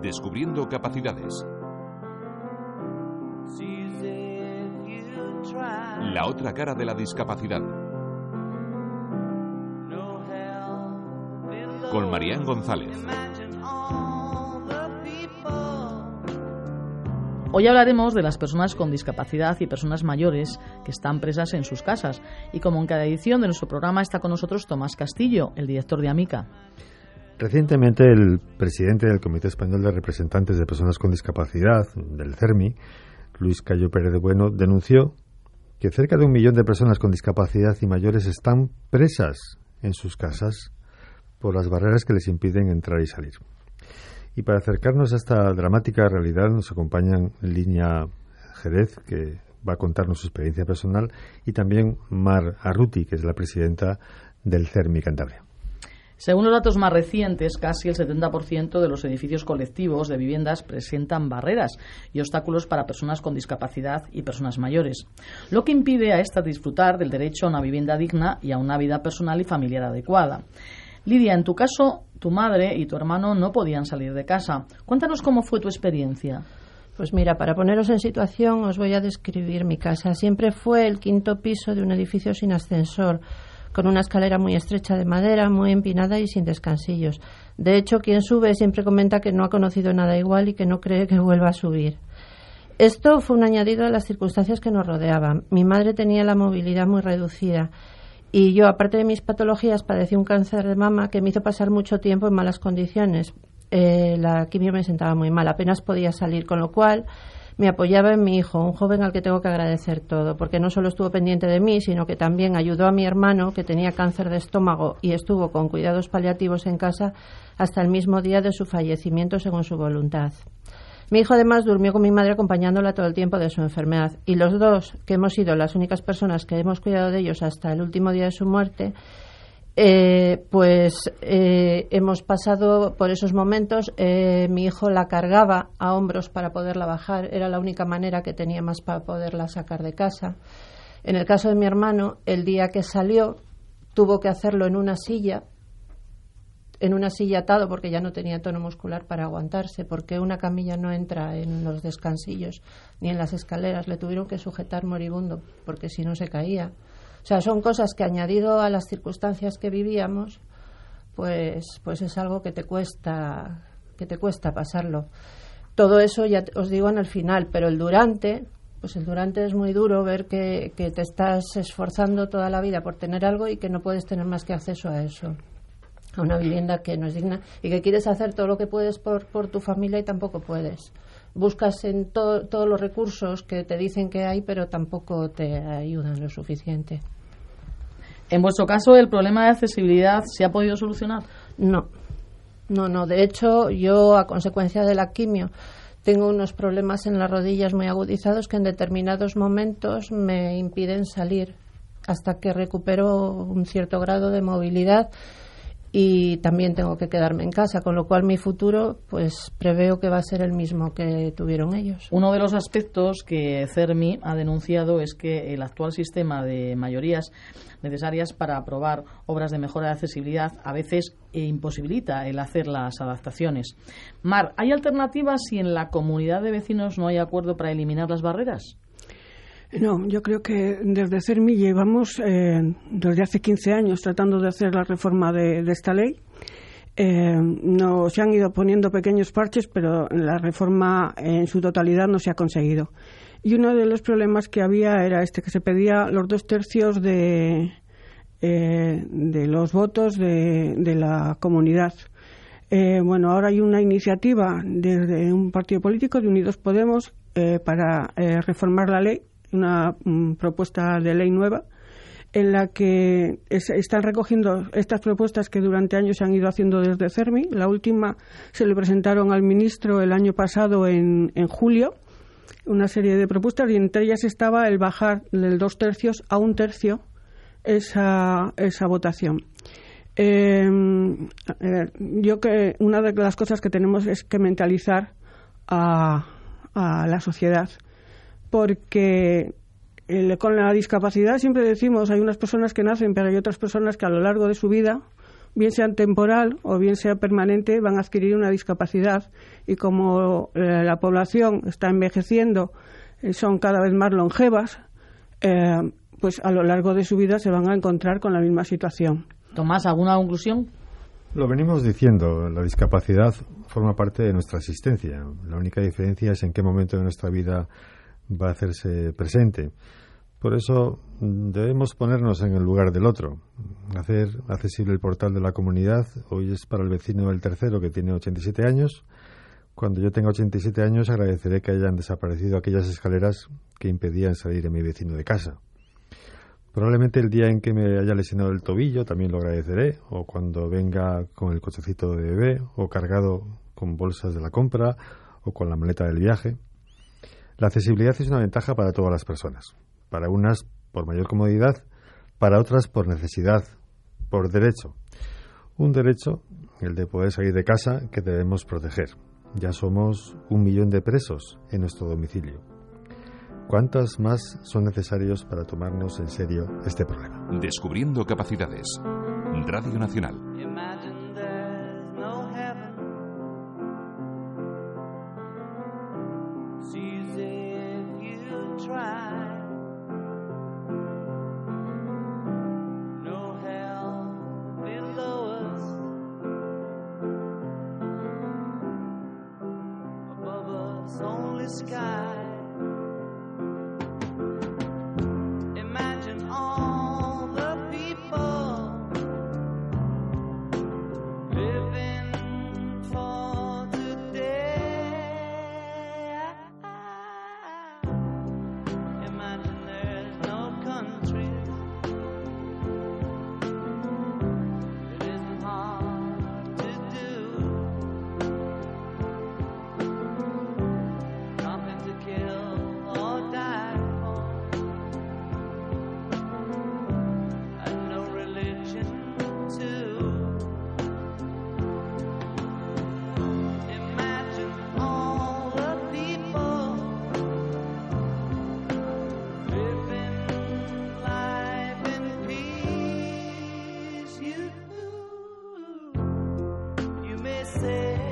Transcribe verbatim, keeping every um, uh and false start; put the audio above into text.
Descubriendo capacidades. La otra cara de la discapacidad. Con Marián González. Hoy hablaremos de las personas con discapacidad y personas mayores que están presas en sus casas. Y como en cada edición de nuestro programa está con nosotros Tomás Castillo, el director de AMICA. Recientemente el presidente del Comité Español de Representantes de Personas con Discapacidad, del CERMI, Luis Cayo Pérez de Bueno, denunció que cerca de un millón de personas con discapacidad y mayores están presas en sus casas por las barreras que les impiden entrar y salir. Y para acercarnos a esta dramática realidad nos acompañan Liña Jerez, que va a contarnos su experiencia personal, y también Mar Arruti, que es la presidenta del CERMI Cantabria. Según los datos más recientes, casi el setenta por ciento de los edificios colectivos de viviendas presentan barreras y obstáculos para personas con discapacidad y personas mayores, lo que impide a estas disfrutar del derecho a una vivienda digna y a una vida personal y familiar adecuada. Lidia, en tu caso, tu madre y tu hermano no podían salir de casa. Cuéntanos cómo fue tu experiencia. Pues mira, para poneros en situación os voy a describir mi casa. Siempre fue el quinto piso de un edificio sin ascensor, con una escalera muy estrecha de madera, muy empinada y sin descansillos. De hecho, quien sube siempre comenta que no ha conocido nada igual y que no cree que vuelva a subir. Esto fue un añadido a las circunstancias que nos rodeaban. Mi madre tenía la movilidad muy reducida y yo, aparte de mis patologías, padecí un cáncer de mama que me hizo pasar mucho tiempo en malas condiciones. Eh, la quimio me sentaba muy mal, apenas podía salir, con lo cual me apoyaba en mi hijo, un joven al que tengo que agradecer todo, porque no solo estuvo pendiente de mí, sino que también ayudó a mi hermano, que tenía cáncer de estómago y estuvo con cuidados paliativos en casa hasta el mismo día de su fallecimiento, según su voluntad. Mi hijo además durmió con mi madre acompañándola todo el tiempo de su enfermedad, y los dos, que hemos sido las únicas personas que hemos cuidado de ellos hasta el último día de su muerte, eh, pues eh, hemos pasado por esos momentos. Eh, mi hijo la cargaba a hombros para poderla bajar, era la única manera que tenía más para poderla sacar de casa. En el caso de mi hermano, el día que salió tuvo que hacerlo en una silla, en una silla atado porque ya no tenía tono muscular para aguantarse, porque una camilla no entra en los descansillos ni en las escaleras. Le tuvieron que sujetar moribundo porque si no se caía. O sea, son cosas que, añadido a las circunstancias que vivíamos, pues pues es algo que te cuesta que te cuesta pasarlo. Todo eso ya os digo en el final, pero el durante, pues el durante es muy duro, ver que, que te estás esforzando toda la vida por tener algo y que no puedes tener más que acceso a eso, a una vivienda que no es digna, y que quieres hacer todo lo que puedes por, por tu familia y tampoco puedes. Buscas en to, todos los recursos que te dicen que hay, pero tampoco te ayudan lo suficiente. En vuestro caso, ¿el problema de accesibilidad se ha podido solucionar? No, no, no. De hecho, yo, a consecuencia de la quimio, tengo unos problemas en las rodillas muy agudizados que en determinados momentos me impiden salir hasta que recupero un cierto grado de movilidad. Y también tengo que quedarme en casa, con lo cual mi futuro pues preveo que va a ser el mismo que tuvieron ellos. Uno de los aspectos que CERMI ha denunciado es que el actual sistema de mayorías necesarias para aprobar obras de mejora de accesibilidad a veces imposibilita el hacer las adaptaciones. Mar, ¿hay alternativas si en la comunidad de vecinos no hay acuerdo para eliminar las barreras? No, yo creo que desde CERMI llevamos eh, desde hace quince años tratando de hacer la reforma de, de esta ley. Eh, no, se han ido poniendo pequeños parches, pero la reforma en su totalidad no se ha conseguido. Y uno de los problemas que había era este, que se pedía los dos tercios de, eh, de los votos de, de la comunidad. Eh, bueno, ahora hay una iniciativa desde un partido político, de Unidos Podemos, eh, para eh, reformar la ley, una um, propuesta de ley nueva en la que es, están recogiendo estas propuestas que durante años se han ido haciendo desde CERMI. La última se le presentaron al ministro el año pasado en, en julio, una serie de propuestas, y entre ellas estaba el bajar del dos tercios a un tercio esa, esa votación. Eh, eh, yo que una de las cosas que tenemos es que mentalizar a, a la sociedad, porque el, con la discapacidad siempre decimos hay unas personas que nacen, pero hay otras personas que a lo largo de su vida bien sea temporal o bien sea permanente, van a adquirir una discapacidad. Y como eh, la población está envejeciendo, eh, son cada vez más longevas, eh, pues a lo largo de su vida se van a encontrar con la misma situación. Tomás, ¿alguna conclusión? Lo venimos diciendo, la discapacidad forma parte de nuestra existencia. La única diferencia es en qué momento de nuestra vida va a hacerse presente. Por eso debemos ponernos en el lugar del otro. Hacer accesible el portal de la comunidad hoy es para el vecino del tercero, que tiene ochenta y siete años. Cuando yo tenga ochenta y siete años agradeceré que hayan desaparecido aquellas escaleras que impedían salir a mi vecino de casa. Probablemente el día en que me haya lesionado el tobillo también lo agradeceré, o cuando venga con el cochecito de bebé, o cargado con bolsas de la compra, o con la maleta del viaje. La accesibilidad es una ventaja para todas las personas. Para unas por mayor comodidad, para otras por necesidad, por derecho. Un derecho, el de poder salir de casa, que debemos proteger. Ya somos un millón de presos en nuestro domicilio. ¿Cuántos más son necesarios para tomarnos en serio este problema? Descubriendo capacidades. Radio Nacional. Say